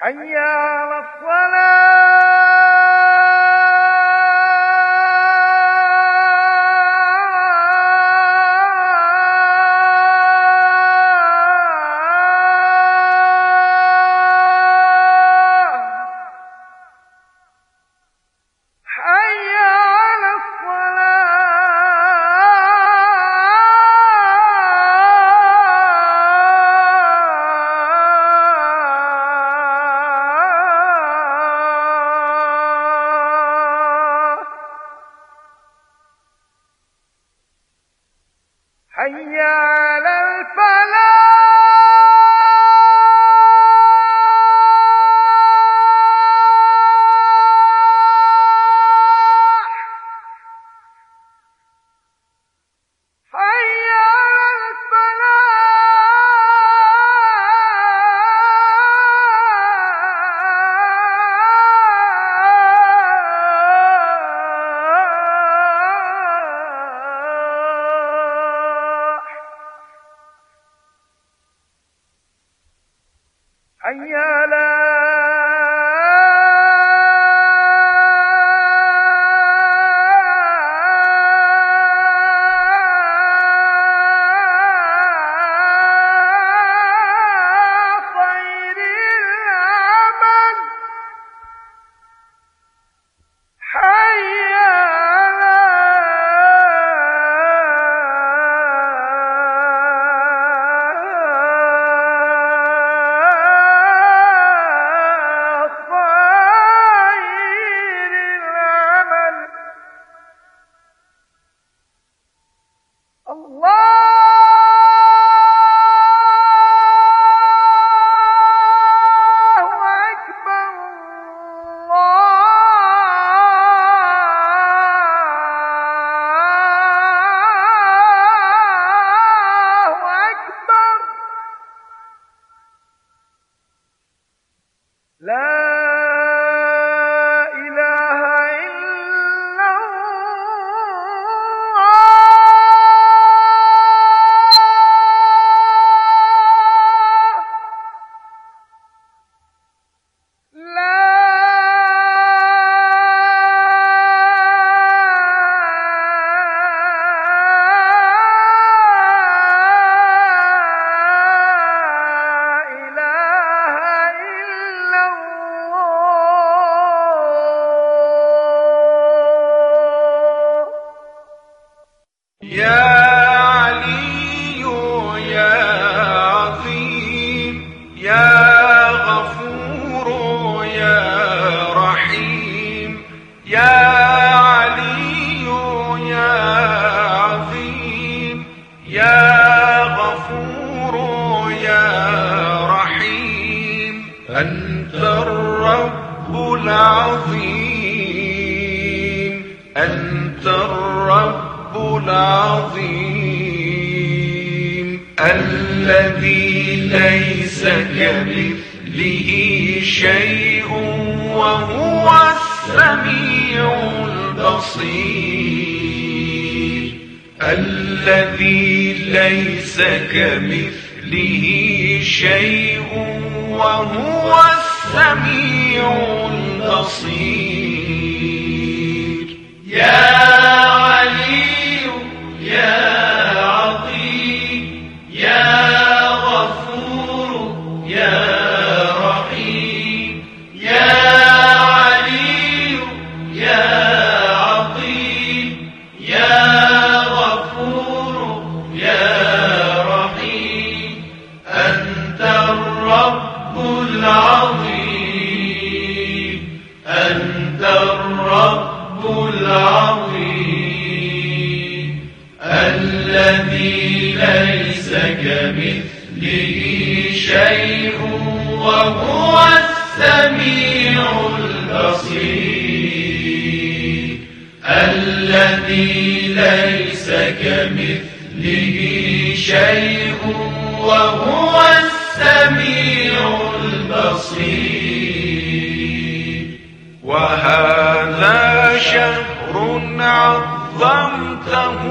حي على الصلاة. حي على الفلاح. حي على حي على خير العمل. حي على لا إله إلا الله. لا يا علي يا عظيم يا غفور يا رحيم. يا علي يا عظيم يا غفور يا رحيم. أنت الرب العظيم. أنت الرب العظيم الذي ليس كمثله شيء وهو السميع البصير. الذي ليس كمثله شيء وهو السميع البصير. يا علي يا عظيم يا غفور يا رحيم. يا علي يا عظيم يا غفور يا رحيم. أنت الرب العظيم. أنت الرب العظيم الذي ليس كمثله شيء وهو السميع البصير. الذي ليس كمثله شيء وهو السميع البصير. وهذا شهر عظمته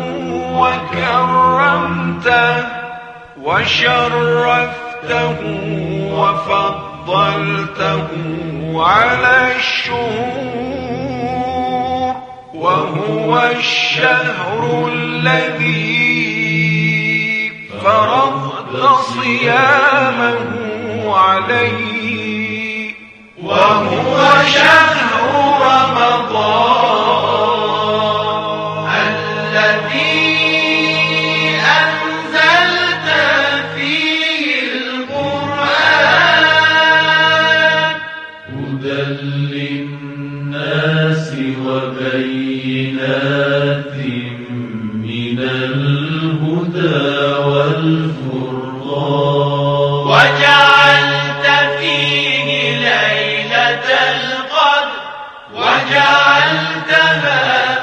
وكرمته وشرفته وفضلته على الشهور وهو الشهر الذي فرضت صيامه عليه وهو شهر رمضان الذي أنزلت فيه القرآن هدى للناس وبينات من الهدى والفرقان وجعلت فيه ليلة القدر وجعلتها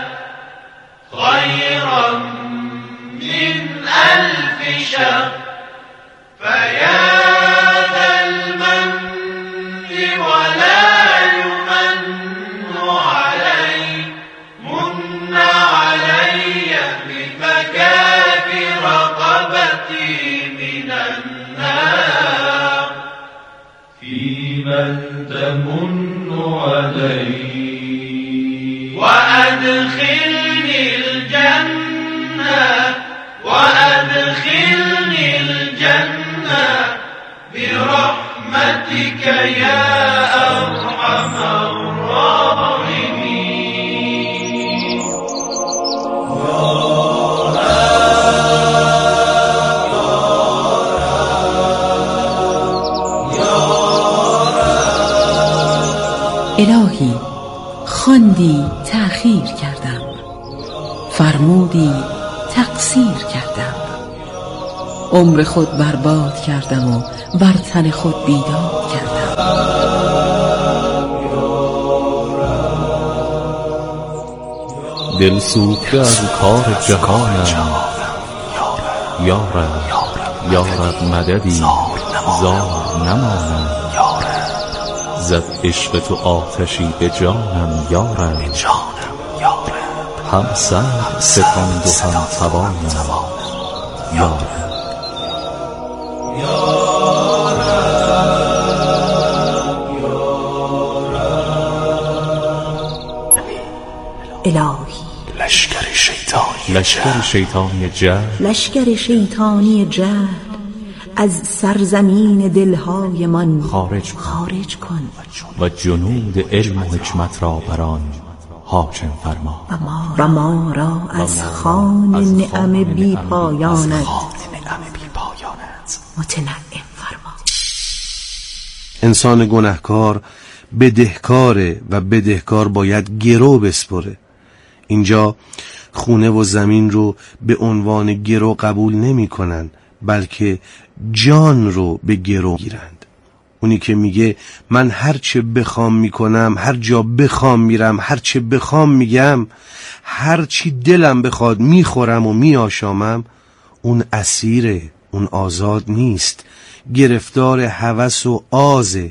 خيرا من 1000 شهر فيا ذا المن ولا يمن علي من علي بفكاك رقبتي من النار في من تمن علي وأدخلني الجنة برحمتك يا أرحم الراحمين الهی خواندی تأخیر کردم، فرمودی تقصیر کردم، عمر خود برباد کردم و بر تن خود بیداد کردم. دل سوخته از کار جهانم، یارب یارب مددی زار نمانم، زد عشق تو آتشی به جانم یارب، هم سنگ ستاند و هم توانم یارب. الهی لشکر شیطانی جهل، لشکر شیطانی جهل از سرزمین دلهای من خارج کن و جنود علم و حکمت را بران حاکم فرما و ما را از خوان نعم بی پایانت متنعم فرما. انسان گناهکار بدهکاره و بدهکار باید گرو بسپره. اینجا خونه و زمین رو به عنوان گرو قبول نمی کنن، بلکه جان رو به گرو گیرند. اونی که میگه من هر چه بخوام میکنم، هر جا بخوام میرم، هر چه بخوام میگم، هر چی دلم بخواد میخورم و میآشامم، اون اسیره، اون آزاد نیست، گرفتار هوس و آزه،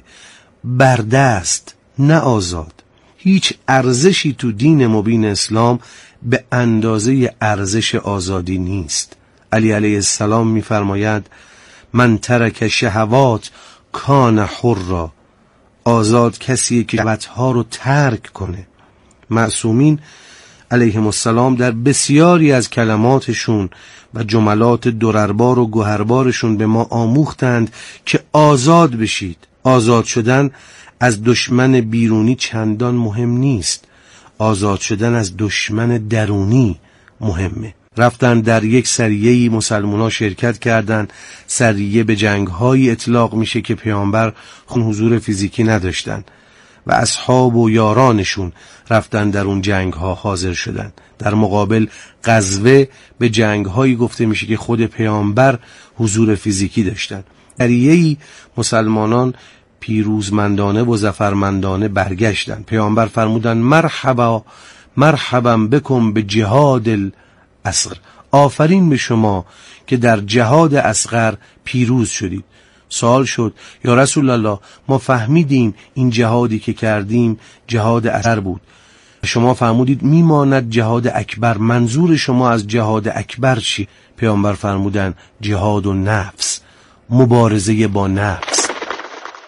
بردست نه آزاد. هیچ ارزشی تو دین مبین اسلام به اندازه ارزش آزادی نیست. علی علیه السلام میفرماید من ترک شهوات کان حرا، آزاد کسیه که شهوتها رو ترک کنه. معصومین علیهم السلام در بسیاری از کلماتشون و جملات درربار و گوهربارشون به ما آموختند که آزاد بشید. آزاد شدن از دشمن بیرونی چندان مهم نیست، آزاد شدن از دشمن درونی مهمه. رفتن در یک سریه‌ای مسلمان‌ها شرکت کردند. سریه به جنگ‌های اطلاق میشه که پیامبر حضور فیزیکی نداشتن و اصحاب و یارانشون رفتن در اون جنگ‌ها حاضر شدن. در مقابل غزوه به جنگ‌هایی گفته میشه که خود پیامبر حضور فیزیکی داشتن. سریه‌ای مسلمانان پیروزمندانه و ظفرمندانه برگشتن. پیامبر فرمودن مرحبا مرحبا بکم به جهاد الاصغر، آفرین به شما که در جهاد اصغر پیروز شدید. سوال شد یا رسول الله ما فهمیدیم این جهادی که کردیم جهاد اصغر بود، شما فرمودید میماند جهاد اکبر، منظور شما از جهاد اکبر چی؟ پیامبر فرمودن جهاد و نفس، مبارزه با نفس.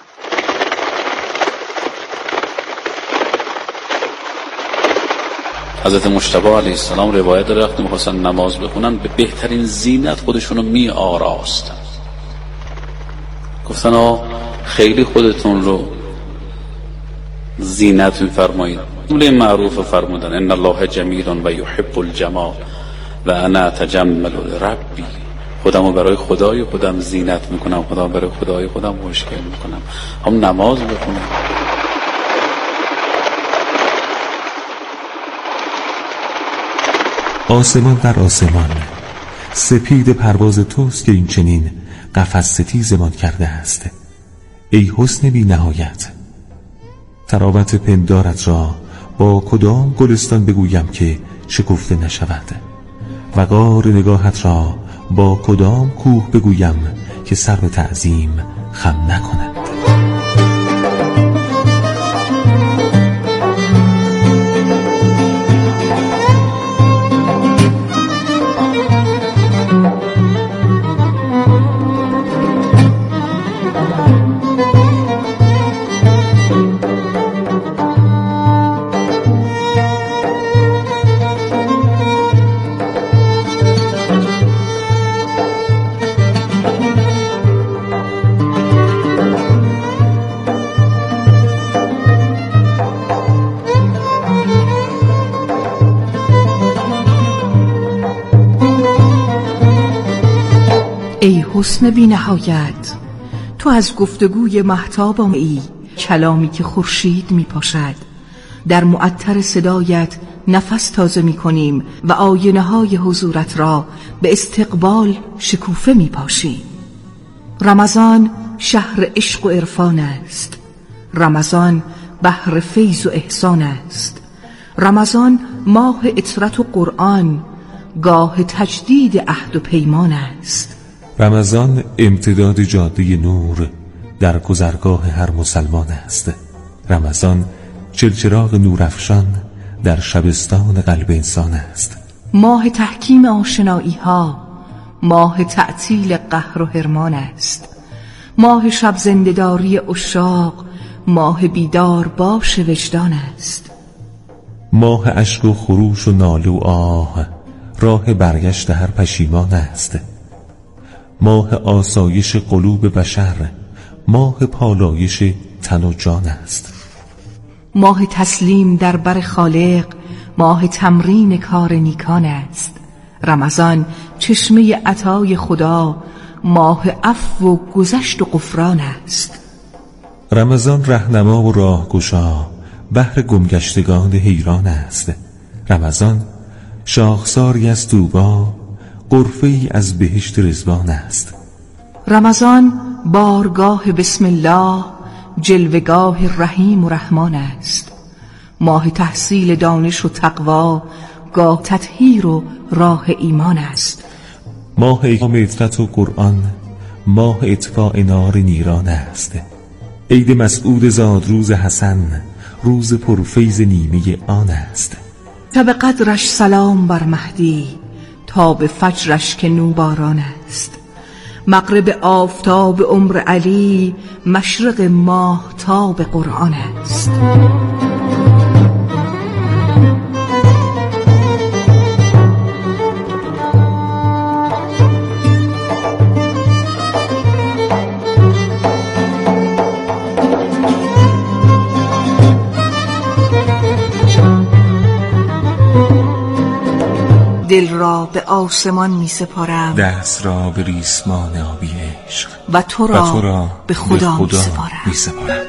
حضرت مجتبی علیه السلام روایت داره وقتی می‌خواستن نماز بخونن به بهترین زینت خودشونو می‌آراستن. گفتن خیلی خودتون رو زینت می‌فرمایید. جمله معروف فرمودن ان الله جمیل و یحب الجمال و انا اتجمل لربی. خودمو برای خدای خودم زینت میکنم، خودم برای خدای خودم مشکل میکنم. هم نماز بخونم. آسمان در آسمان سپید پرواز توست که این چنین قفس ستیزمان کرده است. ای حسن بی نهایت، تراوت پندارت را با کدام گلستان بگویم که شکفته نشود؟ وقار نگاهت را با کدام کوه بگویم که سر به تعظیم خم نکند؟ ای حسن بی نهایت، تو از گفتگوی مهتاب ای، کلامی که خورشید می پاشد. در معطر صدایت نفس تازه می کنیم و آینه های حضورت را به استقبال شکوفه می پاشیم. رمضان شهر عشق و عرفان است. رمضان بحر فیض و احسان است. رمضان ماه اطرت و قرآن، گاه تجدید عهد و پیمان است. رمضان امتداد جاده نور در گذرگاه هر مسلمان است. رمضان چلچراغ نورافشان در شبستان قلب انسان است. ماه تحکیم آشنایی ها، ماه تعطیل قهر و حرمان است. ماه شب زنده‌داری عشاق، ماه بیدار باش وجدان است. ماه اشک و خروش و ناله و آه، راه برگشت هر پشیمان است. ماه آسایش قلوب بشر، ماه پالایش تن و جان است. ماه تسلیم در بر خالق، ماه تمرین کار نیکان است. رمضان چشمه عطای خدا، ماه عفو و گذشت و غفران است. رمضان رهنما و راهگشا، بحر گمگشتگان حیران است. رمضان شاخساری از طوبی، غرفه ای از بهشت رضوان است. رمضان بارگاه بسم الله، جلوگاه رحیم و رحمان است. ماه تحصیل دانش و تقوا، گاه تطهیر و راه ایمان است. ماه اقام عفت و قرآن، ماه اطفاء نار نیران است. عید مسعود زادروز حسن، روز پرفیض نیمه آن است. شب قدرش سلام بر مهدی، تا به فجرش که نوباران است. مغرب آفتاب عمر علی، مشرق ماه تاب قرآن است. دل را به آسمان می سپارم، دست را به ریسمان آبی عشق، و تو را به خدا می سپارم.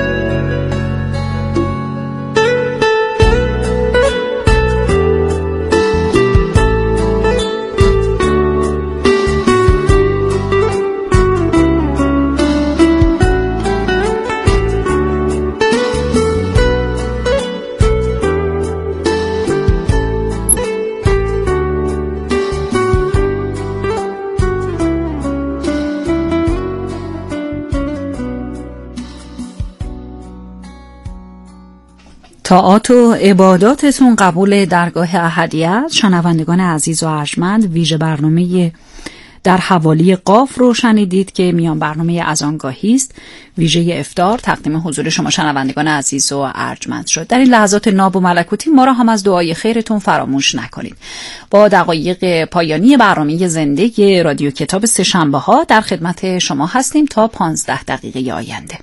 طاعات و عباداتتون قبول درگاه احدیت. شنوندگان عزیز و ارجمند، ویژه برنامه در حوالی قاف رو شنیدید که میان برنامه اذانگاهی است، ویژه افطار تقدیم حضور شما شنوندگان عزیز و ارجمند شد. در این لحظات ناب و ملکوتی ما را هم از دعای خیرتون فراموش نکنید. با دقایق پایانی برنامه زنده رادیو کتاب سه‌شنبه ها در خدمت شما هستیم تا 15 دقیقه آینده.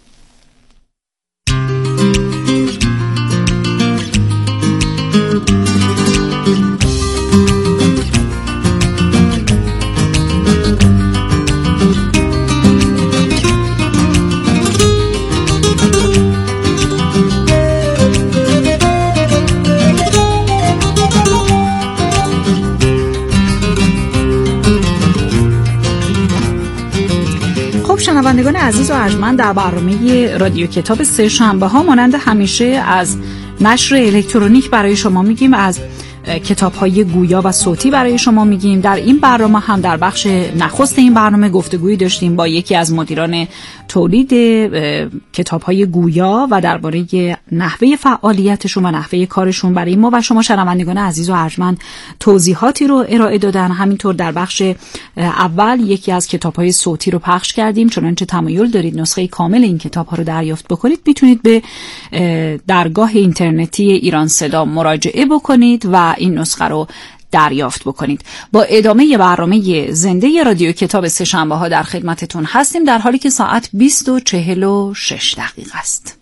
شنوندگان عزیز و ارجمند، در برنامه رادیو کتاب سه‌شنبه ها مانند همیشه از نشر الکترونیک برای شما میگیم، از کتاب‌های گویا و صوتی برای شما میگیم. در این برنامه هم در بخش نخست این برنامه گفتگویی داشتیم با یکی از مدیران تولید کتاب‌های گویا و درباره نحوه فعالیتشون و نحوه کارشون برای ما و شما شنوندگان عزیز و ارجمند توضیحاتی رو ارائه دادن. همینطور در بخش اول یکی از کتاب‌های صوتی رو پخش کردیم. چنانچه تمایل دارید نسخه کامل این کتاب‌ها رو دریافت بکنید، میتونید به درگاه اینترنتی ایران صدا مراجعه بکنید و این نسخه رو دریافت بکنید. با ادامه برنامه زنده رادیو کتاب سه‌شنبه ها در خدمتتون هستیم، در حالی که ساعت 20:46 است.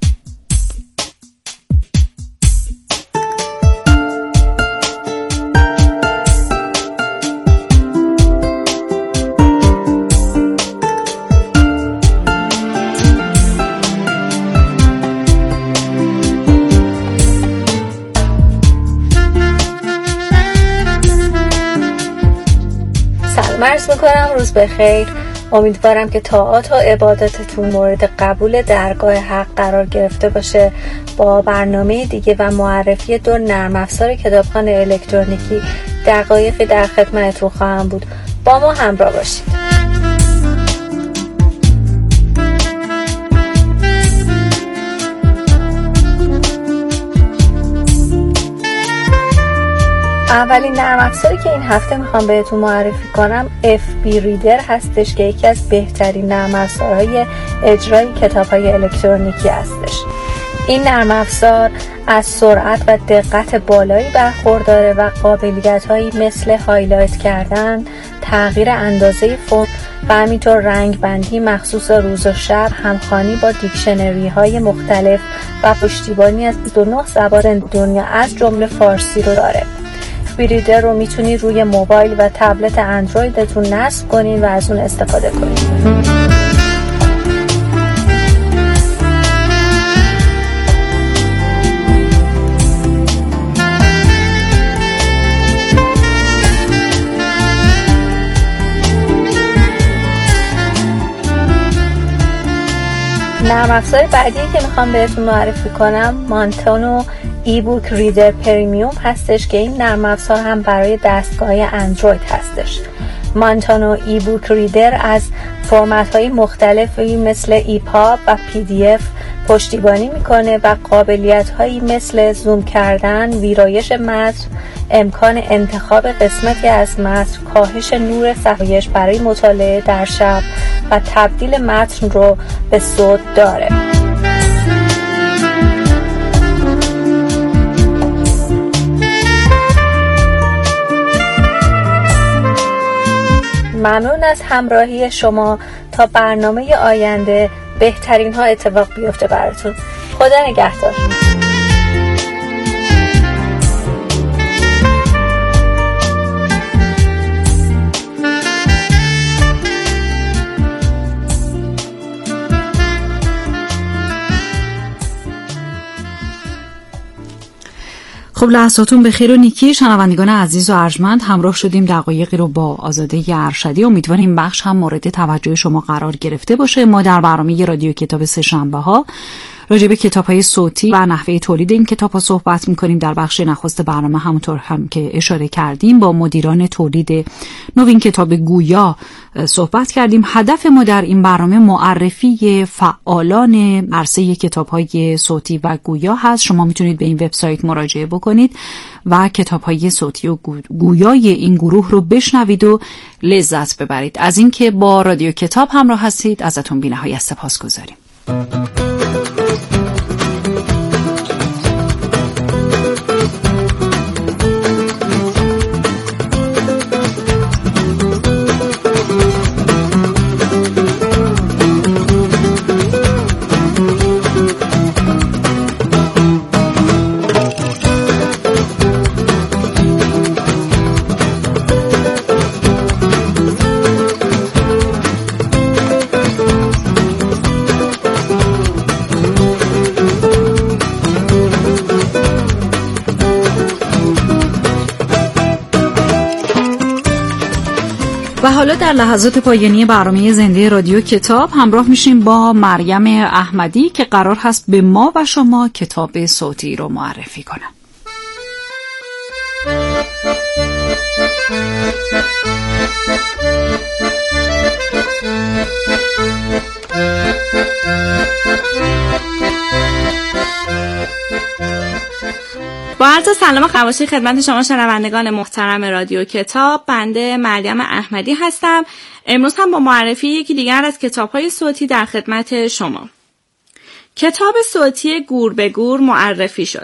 عرض میکنم روز بخیر. امیدوارم که طاعات و عباداتتون مورد قبول درگاه حق قرار گرفته باشه. با برنامه دیگه و معرفی 2 نرم افزار کتابخوان الکترونیکی دقایقی در خدمتتون خواهم بود. با ما همراه باشید. اولین نرم افزاری که این هفته میخوام بهتون معرفی کنم FB ریدر هستش که یکی از بهترین نرم افزارهای اجرای کتاب‌های الکترونیکی هستش. این نرم افزار از سرعت و دقت بالایی برخورداره و قابلیت‌هایی مثل هایلایت کردن، تغییر اندازه فونت و همینطور رنگ بندی مخصوص روز و شب، همخوانی با دیکشنری‌های مختلف و پشتیبانی از 29 زبان دنیا از جمله فارسی رو داره. ریدر رو میتونید روی موبایل و تبلت اندرویدتون نصب کنید و از اون استفاده کنید. نرم افزار بعدی که میخوام بهتون معرفی کنم مانتانو ایبوک ریدر پریمیوم هستش که این نرم افزار هم برای دستگاه اندروید هستش. مانتانو ایبوک ریدر از فرمت‌های مختلفی مثل ایپاب و PDF پشتیبانی میکنه و قابلیت‌هایی مثل زوم کردن، ویرایش متن، امکان انتخاب قسمتی از متن، کاهش نور صفحه‌اش برای مطالعه در شب و تبدیل متن رو به صوت داره. ممنون از همراهی شما. تا برنامه آینده بهترین ها اتفاق بیفته براتون. خدا نگهدار. خب لحظاتون به خیر و نیکی. شنوندگان عزیز و ارجمند، همراه شدیم دقایقی رو با آزاده ارشدی. امیدواریم این بخش هم مورد توجه شما قرار گرفته باشه. ما در برنامه رادیو کتاب سه‌شنبه ها راجع به کتاب‌های صوتی و نحوه تولید این کتاب‌ها صحبت می‌کنیم. در بخش نخست برنامه همونطور هم که اشاره کردیم با مدیران تولید نوین کتاب گویا صحبت کردیم. هدف ما در این برنامه معرفی فعالان عرصه کتاب‌های صوتی و گویا هست. شما میتونید به این وبسایت مراجعه بکنید و کتاب‌های صوتی و گویای این گروه رو بشنوید و لذت ببرید. از اینکه با رادیو کتاب همراه هستید ازتون بی‌نهایت سپاسگزاریم. و حالا در لحظات پایانی برنامه زنده رادیو کتاب همراه میشیم با مریم احمدی که قرار هست به ما و شما کتاب صوتی رو معرفی کنه. با عرض سلام و خواهش خدمت شما شنوندگان محترم رادیو کتاب، بنده مریم احمدی هستم. امروز هم با معرفی یکی دیگر از کتاب‌های صوتی در خدمت شما. کتاب صوتی گور به گور معرفی شد.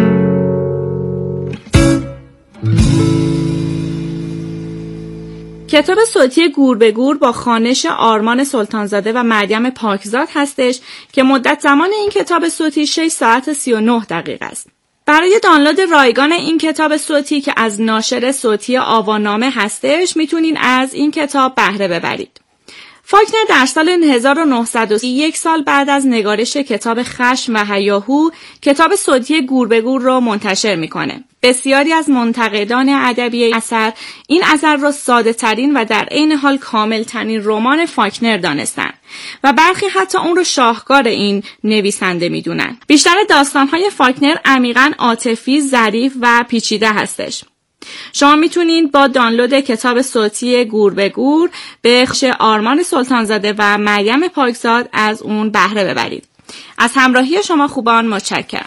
کتاب صوتی گور به گور با خوانش آرمان سلطانزاده و مریم پاکزاد هستش که مدت زمان این کتاب صوتی 6 ساعت و 39 دقیقه است. برای دانلود رایگان این کتاب صوتی که از ناشر صوتی آوانامه هستش میتونین از این کتاب بهره ببرید. فاکنر در سال 1930 یک سال بعد از نگارش کتاب خشم و هیاهو کتاب صوتی گور به گور رو منتشر میکنه. بسیاری از منتقدان ادبی اثر این اثر را ساده ترین و در عین حال کامل ترین رمان فاکنر دانستن و برخی حتی اون رو شاهکار این نویسنده میدونن. بیشتر داستانهای فاکنر عمیقاً عاطفی، ظریف و پیچیده هستش. شما میتونید با دانلود کتاب صوتی گور به گور به خوش آرمان سلطانزاده و مریم پاکزاد از اون بهره ببرید. از همراهی شما خوبان متشکرم.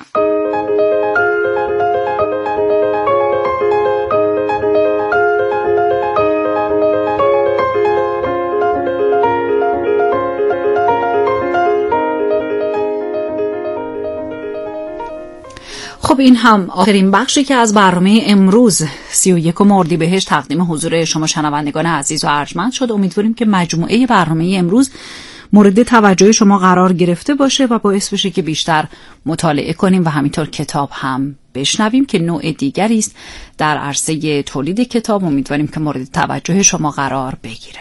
خب این هم آخرین بخشی که از برنامه امروز 31 اردیبهشت تقدیم حضور شما شنوندگان عزیز و ارجمند شد. امیدواریم که مجموعه برنامه امروز مورد توجه شما قرار گرفته باشه و باعث بشه که بیشتر مطالعه کنیم و همینطور کتاب هم بشنویم که نوع دیگری است در عرصه تولید کتاب. امیدواریم که مورد توجه شما قرار بگیره.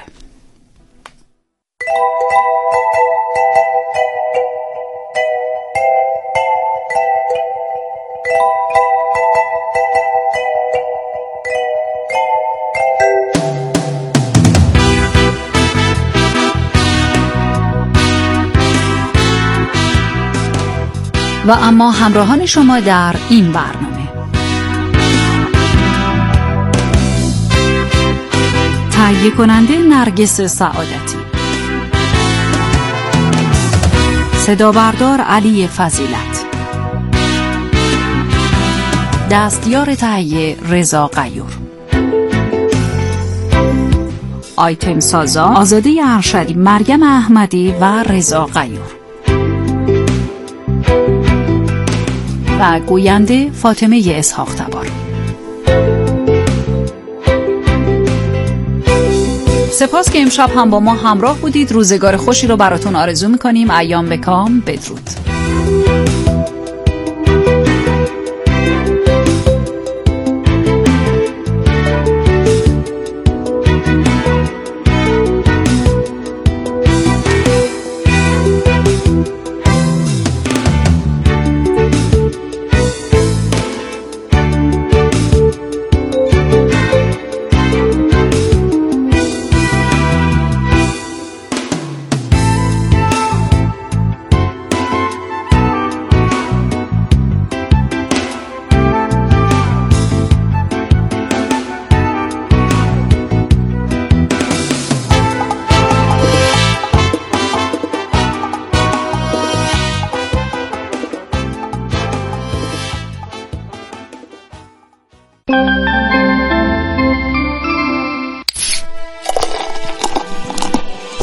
و اما همراهان شما در این برنامه: تهیه کننده نرگس سعادتی، صدا بردار علی فضیلت، دستیار تهیه رضا غیور، آیتم سازا آزاده ارشدی، مریم احمدی و رضا غیور و گوینده فاطمه اسحاق تبار. سپاس که امشب هم با ما همراه بودید. روزگار خوشی رو براتون آرزو میکنیم. ایام بکام. بدرود.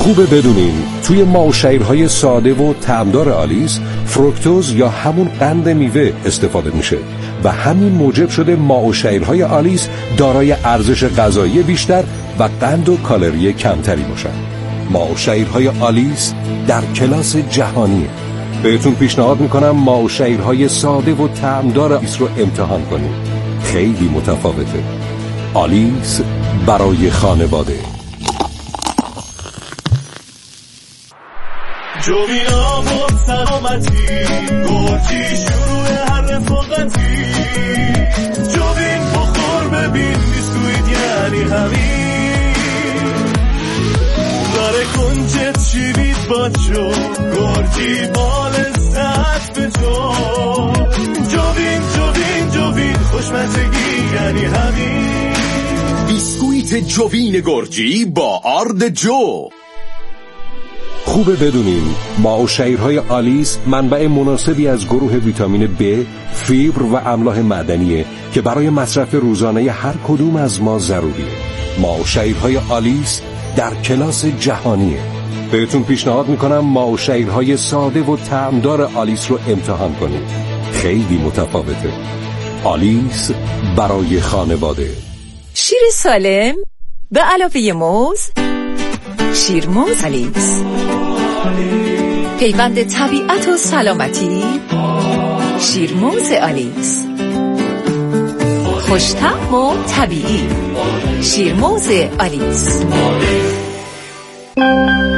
خوبه بدونین توی ماه‌وشیرهای ساده و طعمدار آلیس فروکتوز یا همون قند میوه استفاده میشه و همین موجب شده ماه‌وشیرهای آلیس دارای ارزش غذایی بیشتر و قند و کالری کمتری باشن. ماه‌وشیرهای آلیس در کلاس جهانیه. بهتون پیشنهاد میکنم ماه‌وشیرهای ساده و طعمدار آلیس رو امتحان کنید. خیلی متفاوته. آلیس برای خانواده. جوینا بود سلامتی گرچی شروع هر رفاقتی جوین بخور ببین بیسکویت یعنی همین داره کنجت شیوید باچو گرچی بال ساعت به جو جوین خوشمزگی یعنی همین بیسکویت جوین گرجی با آرد جو. خوبه بدونین ماه‌وشیرهای آلیس منبع مناسبی از گروه ویتامین B، فیبر و املاح معدنیه که برای مصرف روزانه هر کدوم از ما ضروریه. ماه‌وشیرهای آلیس در کلاس جهانیه. بهتون پیشنهاد میکنم ماه‌وشیرهای ساده و طعمدار آلیس رو امتحان کنید. خیلی متفاوته. آلیس برای خانواده. شیر سالم به علاوه موز، شیرموز آلیس، پیوند طبیعت و سلامتی، شیرموز آلیس، خوش‌طعم و طبیعی، شیرموز آلیس.